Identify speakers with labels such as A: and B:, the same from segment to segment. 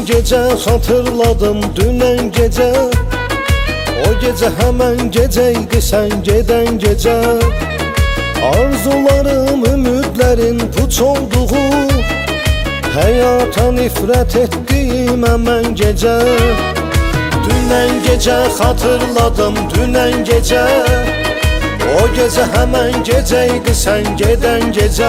A: gece hatırladım dünen gece. O gece hemen geceydi sen geden gece. Arzularım, ümidlerin puç olduğu, hayata nifret ettiğim hemen gece. Dünen gece hatırladım dünen gece. O gece hemen geceydi sen geden gece.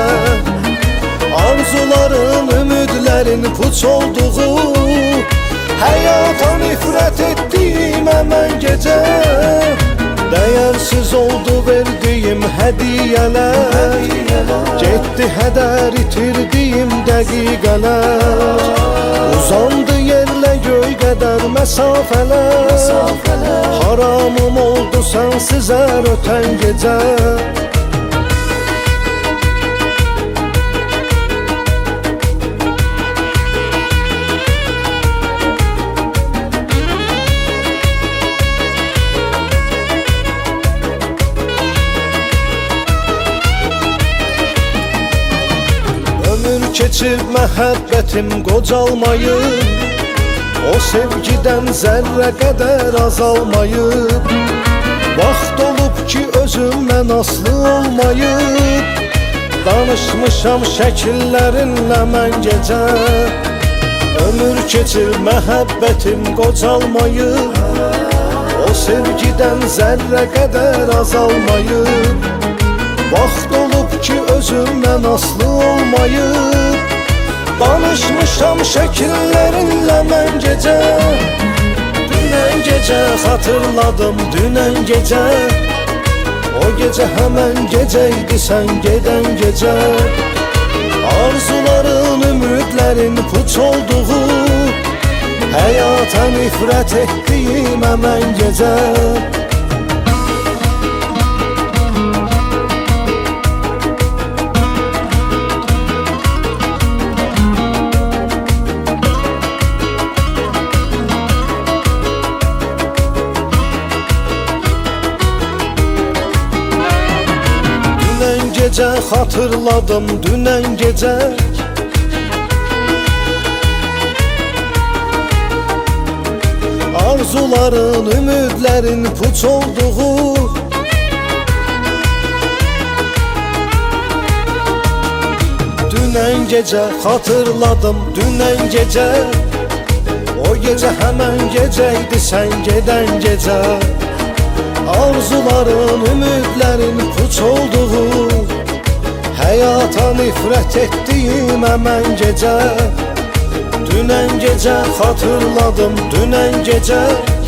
A: Arzuların, ümidlerin puç olduğu, hayata nifret ettiğim hemen gece. Değersiz oldu verdiğim hediyeler, gitti heder itirdiğim dakikalar. Uzandı yerle göğe kadar mesafeler, haramım oldu sensiz her öten gece. Keçib məhəbbətim qocalmayıb, o sevgiden zərrə qədər azalmayıb. Vaxt olub ki özümdən aslı olmayıb, danışmışam şəkillərinlə mən gecə. Ömür keçib məhəbbətim qocalmayıb, o sevgiden zərrə qədər azalmayıb. Vaxt olub ki özümdən aslı olmayıb, danışmışam şəkillərinlə mən gecə. Dünən gecə hatırladım dünən gecə. O gecə həmən gecəydi sən gedən gecə. Arzuların, ümidlərin puç olduğu, həyata nifrət etdiyim həmən gecə. Gece hatırladım dünen gece. Arzuların, ümidlerin puç olduğu, dünen gece hatırladım dünen gece. O gece hemen geceydi sen geden gece. Arzuların, ümidlerin puç olduğu, hayata nifret ettiğim hemen gece. Dünen gece hatırladım dünen gece.